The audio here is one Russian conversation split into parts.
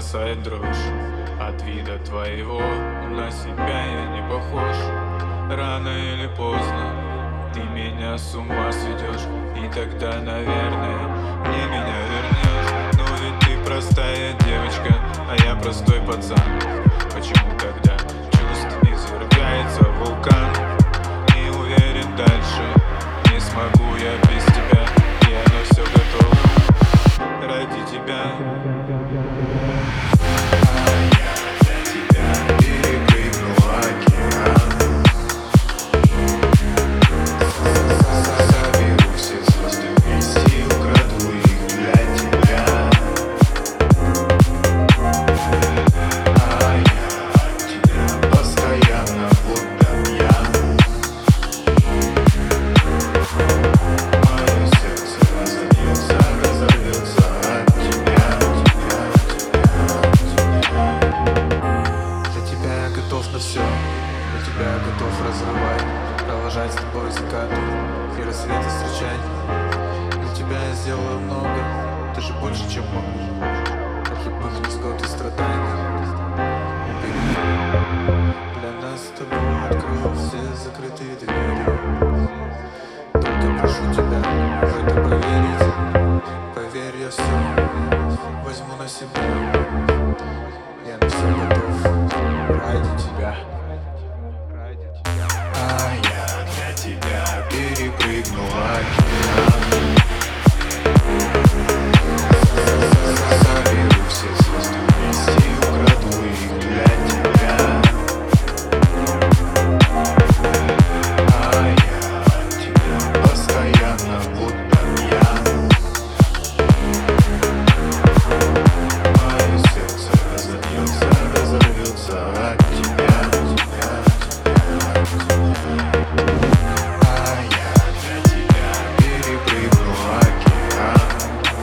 бросает дрожь от вида твоего. На себя я не похож. Рано или поздно ты меня с ума сведешь, и тогда, наверное, мне меня вернешь. Но ведь ты простая девочка, а я простой пацан. Почему тогда чувств извергается вулкан? Не уверен дальше, не смогу я без тебя. Я на все готов ради тебя. Все, для тебя я готов разрывать, провожать с тобой закаты и рассветы встречать. Для тебя я сделаю много, даже больше, чем могу. От любых невзгод и страданий для нас с тобой открыл все закрытые двери. Только прошу тебя в это поверить. Поверь, я все возьму на себя. Я на все готов ради тебя. А я для тебя перепрыгну океан. Соберу все звезды вместе и украду их для тебя. А я от тебя постоянно будто пьян. Мое сердце разорвется от тебя. А я для тебя перепрыгну океан.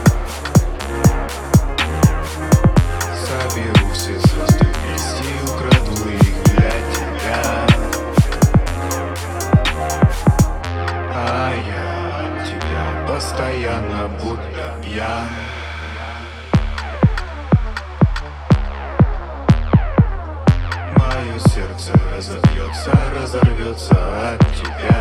Соберу все звезды вместе и украду их для тебя. А я от тебя постоянно будто пьян. Мое сердце разорвется от тебя.